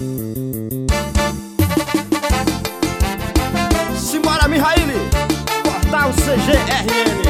Simbora, Mihaili, Portal CGRN.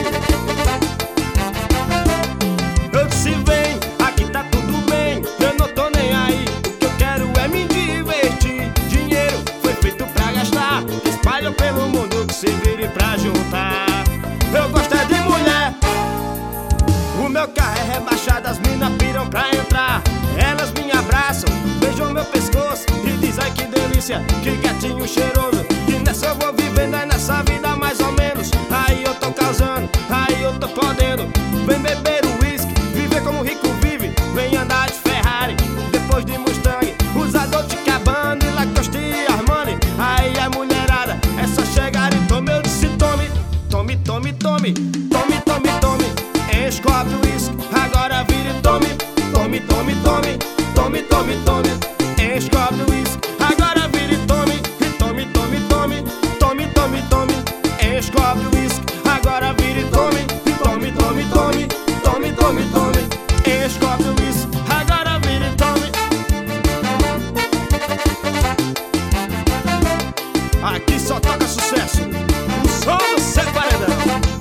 Eu disse vem, aqui tá tudo bem, eu não tô nem aí. O que eu quero é me divertir. Dinheiro foi feito pra gastar, espalha pelo mundo que se vire pra juntar. Eu gosto é de mulher, o meu carro é rebaixado, as minas piram pra entrar. Elas me abraçam, beijam meu pescoço e dizem que delícia, que gatinho cheiroso. E nessa eu vou vivendo, é nessa vida mais ou menos. Aí eu tô causando, aí eu tô podendo. Vem beber o uísque, viver como rico vive. Vem andar de Ferrari, depois de Mustang, usa Dolce & Gabbana e Lacoste e Armani. Aí a mulherada é só chegar e tome. Eu disse tome, tome, tome, tome, tome, tome, tome. Enche copo de uísque, agora vira e tome. Tome, tome, tome, tome, tome, tome. Enche copo de uísque, agora vira e tome. Tome, tome, tome, tome, tome, tome. Enche copo de uísque, agora vira e tome. Tome, tome, tome, tome, tome, tome. Enche copo de uísque, agora vira e tome. Aqui só toca sucesso, o som do seu paredão.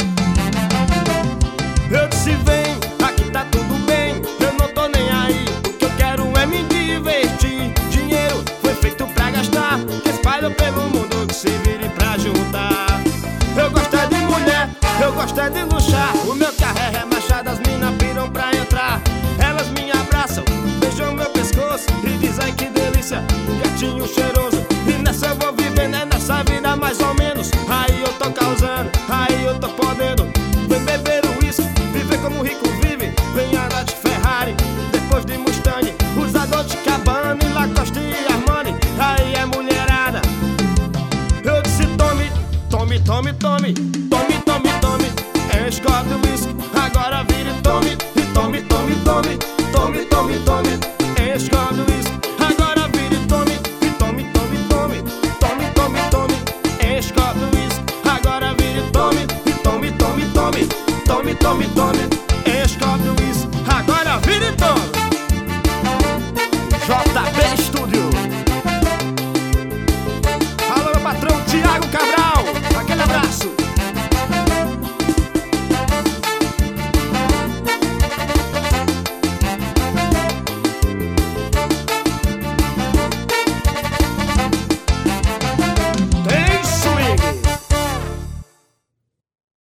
Eu disse vem, aqui tá tudo bem, eu não tô nem aí. O que eu quero é me divertir. Dinheiro foi feito pra gastar, que espalha pelo mundo que se vire pra juntar. Eu gosto é de mulher, eu gosto é de luxar. O meu carro é remachado, as minas piram pra entrar. Elas me abraçam, beijam meu pescoço e dizem que delícia, gatinho cheiroso. E nessa eu vou vivendo, é nessa vida mais ou menos. Aí eu tô causando, aí eu tô podendo. Vem beber o uísque, viver como rico vive. Vem andar de Ferrari, depois de Mustang, usa Dolce & Gabbana e Lacoste e Armani. Aí é mulherada, eu disse tome, tome, tome, tome, tome, tome, tome. Enche copo de uísque, agora vira e tome. E tome, tome, tome, tome, tome, tome. Enche copo de uísque, agora vira e tome. E tome, tome, tome, tome, tome, tome. Enche copo de uísque, agora vira e tome. E tome, tome, tome, tome, tome, tome.